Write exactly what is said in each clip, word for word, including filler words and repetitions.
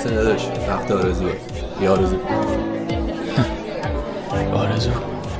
حسین داداش، وقت آرزوه. بیا آرزو آرزو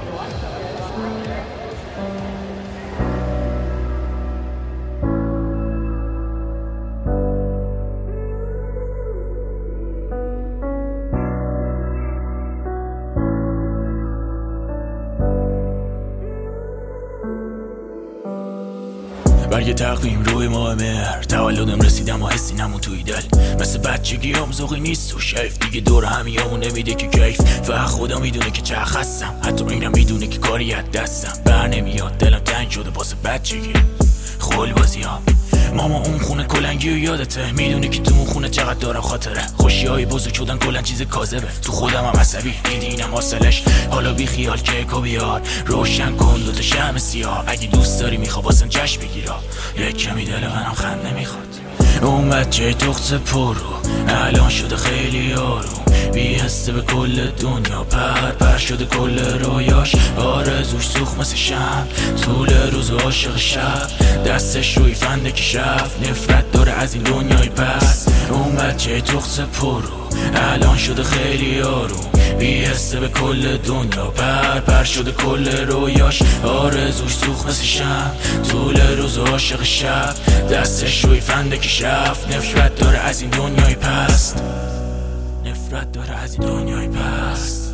برگ تقویم روی ماه مهر، تولدم رسیدم و حسی نمون توی دل. مثل بچگی هم ذوقی نیست و شیف دیگه دور همیامون نمیده که کیف. و خدا میدونه که چه خستم، حتی اینم میدونه که کاری از دستم بر نمیاد. دلم تنگ شده واسه بچگی خول بازی ها. ماما اون خونه کلنگی و یادته، میدونی که تو اون خونه چقدر دارم خاطره. خوشی های بزرگ شدن کلن چیز کاذبه، تو خودم هم عصبی دیدی اینم حاصلش. حالا بی خیال کیکو بیار، روشن کن دوتا شمع سیاه. اگه دوست داری میخوا باسم جشن بگیرا، یک کمی دل منم خنده میخواد. اون بچه تخت پرو الان شده خیلی آروم، بی حسه به کل دنیا پر پر شده کل رویاش. آرزوش سوخت مثل شم طول روز عاشق شب، دستش روی فندکی رفت نفرت داره از این دنیای پس. اون بچه تخت پرو الان شده خیلی آروم، بی حسه به کل دنیا پر پر شده کل رویاش. آرزوش سوخت مثل شم طول روز عاشق شب، دستش روی فندکی رفت نفرت داره از این دنیای پست. نفرت داره از این دنیای پست.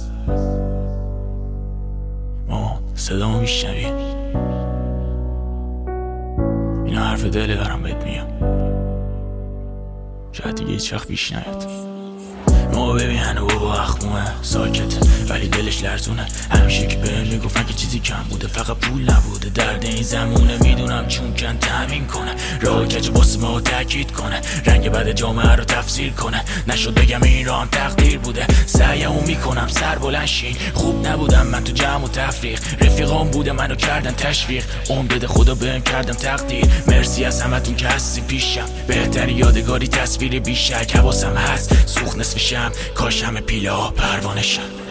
ماما صدامو میشنوی؟ اینا حرف دله دارم بهت میگم، شاید دیگه هیچ وقت پیش نیاد. ما ببین هنو بابا اخموه ساکته ولی دلش لرزونه. همیشه که بهم میگفتن که چیزی کم بوده، فقط پول نبوده. درد این زمونه میدونم چون کن تامین کنه، راه کج باس ما تاکید کنه، رنگ بد جامعه رو تفسیر کنه. نشد بگم این راه هم تقدیر بوده، سعیمو میکنم سر بلند شین. خوب نبودم من تو جمع و تفریق، رفیقام بوده منو کردن تشویق. اون بده خدا بهم کردم تقدیر، مرسی از همتون که هستی پیشم. بهتری یادگاری تصویر بیشک حواسم هست، سوخت نصف شم کاش همه پیله ها پروانه شن.